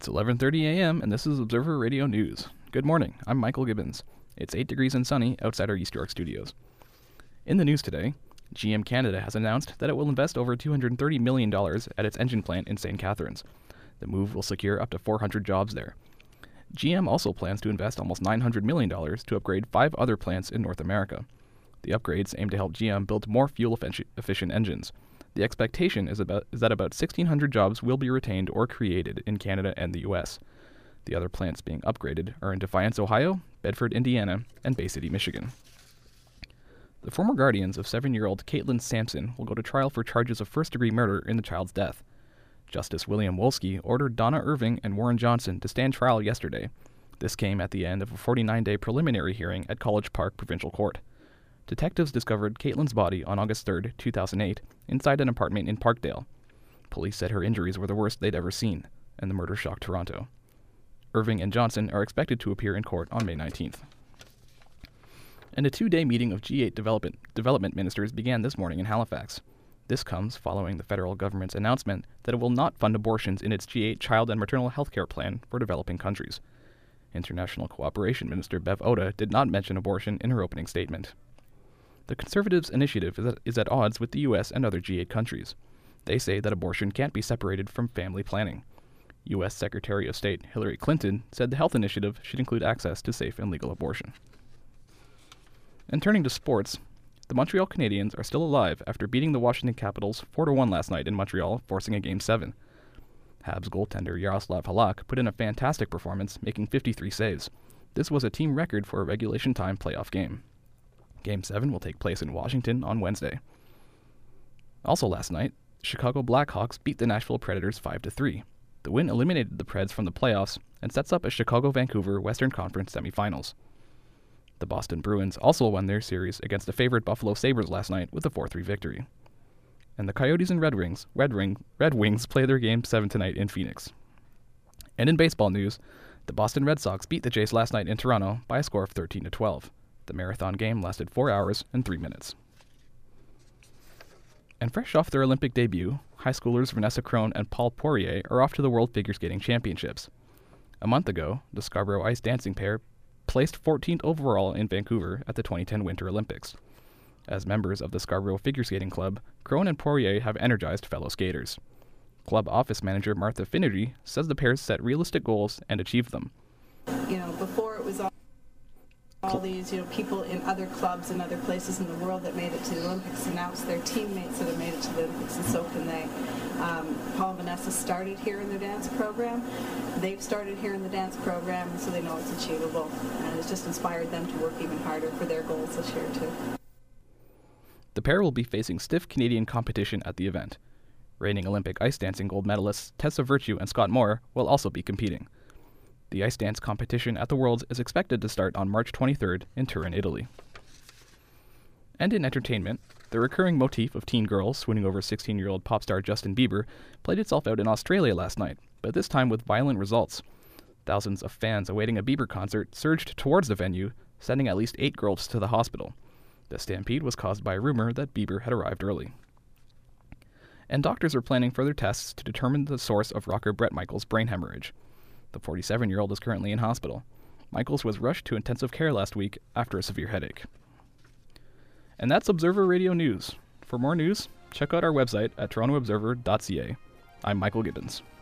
It's 11:30 a.m. and this is Observer Radio News. Good morning, I'm Michael Gibbons. It's 8 degrees and sunny outside our East York studios. In the news today, GM Canada has announced that it will invest over $230 million at its engine plant in St. Catharines. The move will secure up to 400 jobs there. GM also plans to invest almost $900 million to upgrade 5 other plants in North America. The upgrades aim to help GM build more fuel-efficient engines. The expectation is that about 1,600 jobs will be retained or created in Canada and the U.S. The other plants being upgraded are in Defiance, Ohio, Bedford, Indiana, and Bay City, Michigan. The former guardians of 7-year-old Caitlin Sampson will go to trial for charges of first-degree murder in the child's death. Justice William Wolski ordered Donna Irving and Warren Johnson to stand trial yesterday. This came at the end of a 49-day preliminary hearing at College Park Provincial Court. Detectives discovered Caitlin's body on August 3, 2008, inside an apartment in Parkdale. Police said her injuries were the worst they'd ever seen, and the murder shocked Toronto. Irving and Johnson are expected to appear in court on May 19th. And a 2-day meeting of G8 development ministers began this morning in Halifax. This comes following the federal government's announcement that it will not fund abortions in its G8 child and maternal health care plan for developing countries. International Cooperation Minister Bev Oda did not mention abortion in her opening statement. The Conservatives' initiative is at odds with the U.S. and other G8 countries. They say that abortion can't be separated from family planning. U.S. Secretary of State Hillary Clinton said the health initiative should include access to safe and legal abortion. And turning to sports, the Montreal Canadiens are still alive after beating the Washington Capitals 4-1 last night in Montreal, forcing a Game 7. Habs goaltender Yaroslav Halak put in a fantastic performance, making 53 saves. This was a team record for a regulation time playoff game. Game 7 will take place in Washington on Wednesday. Also last night, Chicago Blackhawks beat the Nashville Predators 5-3. The win eliminated the Preds from the playoffs and sets up a Chicago-Vancouver Western Conference semifinals. The Boston Bruins also won their series against the favorite Buffalo Sabres last night with a 4-3 victory. And the Coyotes and Red Wings play their Game 7 tonight in Phoenix. And in baseball news, the Boston Red Sox beat the Jays last night in Toronto by a score of 13-12. The marathon game lasted 4 hours and 3 minutes. And fresh off their Olympic debut, high schoolers Vanessa Crone and Paul Poirier are off to the World Figure Skating Championships. A month ago, the Scarborough ice dancing pair placed 14th overall in Vancouver at the 2010 Winter Olympics. As members of the Scarborough Figure Skating Club, Crone and Poirier have energized fellow skaters. Club office manager Martha Finnerty says the pairs set realistic goals and achieved them. Before it was all these, people in other clubs and other places in the world that made it to the Olympics, and now it's their teammates that have made it to the Olympics, and so can they. Paul and Vanessa started here in their dance program. They've started here in the dance program, so they know it's achievable, and it's just inspired them to work even harder for their goals this year, too. The pair will be facing stiff Canadian competition at the event. Reigning Olympic ice dancing gold medalists Tessa Virtue and Scott Moore will also be competing. The ice dance competition at the Worlds is expected to start on March 23rd in Turin, Italy. And in entertainment, the recurring motif of teen girls swooning over 16-year-old pop star Justin Bieber played itself out in Australia last night, but this time with violent results. Thousands of fans awaiting a Bieber concert surged towards the venue, sending at least 8 girls to the hospital. The stampede was caused by a rumor that Bieber had arrived early. And doctors are planning further tests to determine the source of rocker Bret Michaels' brain hemorrhage. The 47-year-old is currently in hospital. Michaels was rushed to intensive care last week after a severe headache. And that's Observer Radio News. For more news, check out our website at torontoobserver.ca. I'm Michael Gibbons.